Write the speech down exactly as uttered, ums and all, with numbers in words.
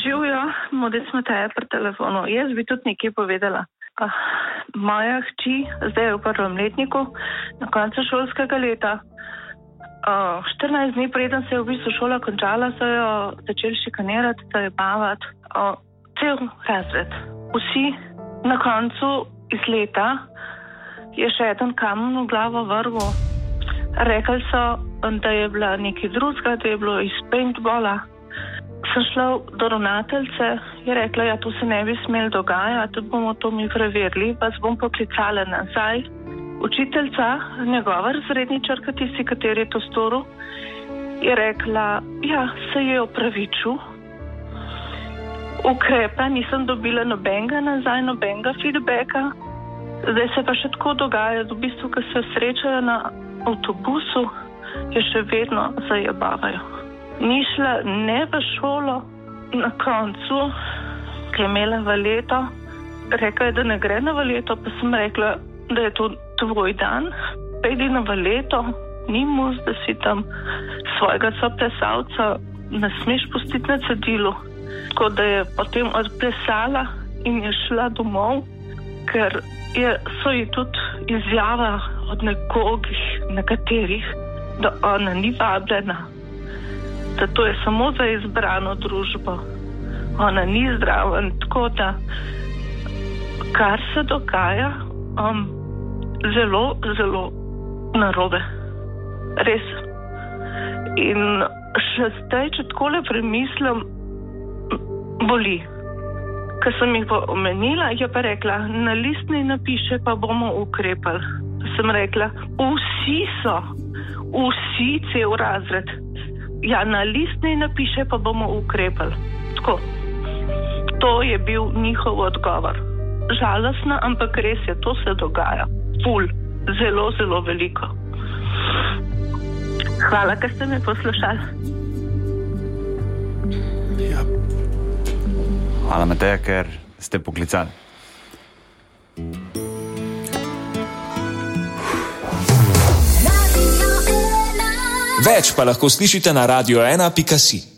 Živijo, Modic Mateja pri telefonu. Jaz bi tudi nekaj povedala. Uh, moja hči, zdaj je v prvem letniku, na koncu šolskega leta, uh, štirinajst dni preden se je v bistvu šola končala, so jo začeli šikanirati, zajebavati. Uh, cel razred. Vsi na koncu iz leta je še eden kamen v glavo vrgel. Rekli so, da je bila nekaj drugega, da je bilo iz paintballa. Sem šla do ravnateljice, je rekla, ja, to se ne bi smelo dogajati, tudi bomo to mi preverili, pa se bom poklicala nazaj. Učiteljica, njegova razredničarka, tisti, kateri je to storil, je rekla, ja, se je opravičil. Ukrepa nisem dobila nobenega nazaj, nobenega feedbacka. Zdaj se pa še tako dogaja, v bistvu, ko se srečajo na avtobusu, je še vedno zajebavajo. Ni šla ne v šolo, na koncu, ki je imela valeto, rekla je, da ne gre na valeto, pa sem rekla, da je to tvoj dan, pejdi na valeto, ni mus, da si tam svojega soplesalca ne smeš pustiti na cedilu. Tako da je potem odplesala in je šla domov, ker je, so ji tudi izjava od nekogih, nekaterih, da ona ni vabljena, da to je samo za izbrano družbo. Ona ni zdrava, tako da kar se dogaja, um, zelo, zelo narobe. Res. In še zdaj, če takole premislim, boli. Ko sem jih pa omenila, je pa rekla, na list ne napiše, pa bomo ukrepali. Sem rekla, vsi so, vsi cel razred. Ja, na list ne napiše, pa bomo ukrepali. Tako. To je bil njihov odgovor. Žalostna, ampak res je, to se dogaja. Ful. Zelo, zelo veliko. Hvala, ker ste me poslušali. Ja. Hvala, Mateja, ker ste poklicali. Več pa lahko slišite na radio ena pika si.